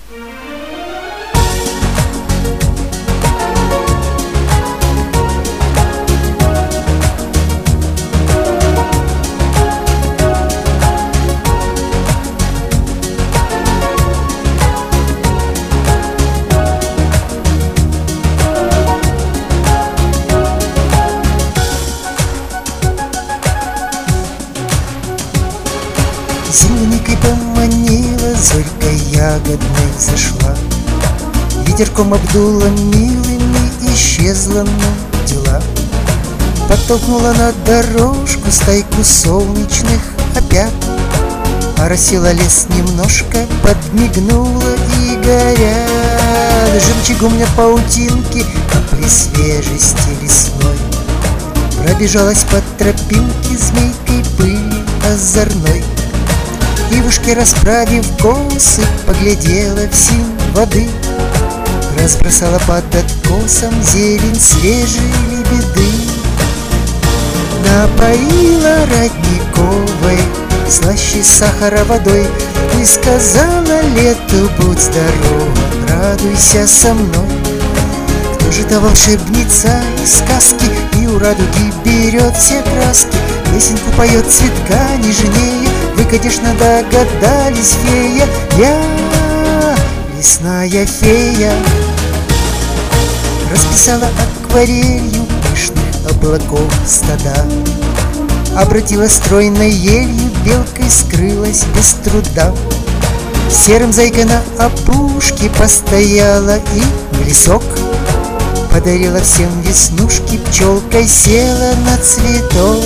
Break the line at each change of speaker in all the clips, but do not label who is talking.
Земляникой поманила, зорькой ягодной зашла, ветерком обдула милыми, исчезла на дела. Подтолкнула на дорожку стайку солнечных опят, оросила лес немножко, подмигнула и горят. Жемчугом мне паутинки, капли свежести лесной. Пробежалась по тропинке змейкой пыли озорной. Ивушки, расправив косы, поглядела в синь воды, разбросала под откосом зелень свежей лебеды. Напоила родниковой слаще сахара водой и сказала лету: будь здорова, радуйся со мной. Кто же та волшебница из сказки и у радуги берет все краски? Песенку поет цветка нежнее, вы, конечно, догадались, фея. Я лесная фея. Расписала акварелью пышных облаков стада, обратила стройной елью, белкой скрылась без труда. Серым зайкой на опушке постояла и в лесок подарила всем веснушки, пчелкой села на цветок.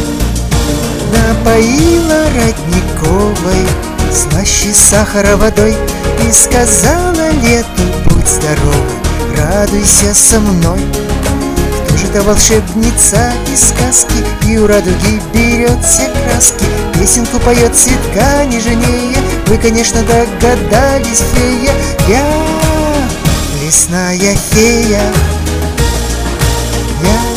Напоила родниковой слаще сахара водой и сказала лету: будь здорова, радуйся со мной. Кто же та волшебница из сказки и у радуги берет все краски? Песенку поет цветка нежнее, вы, конечно, догадались, фея. Я лесная фея. Я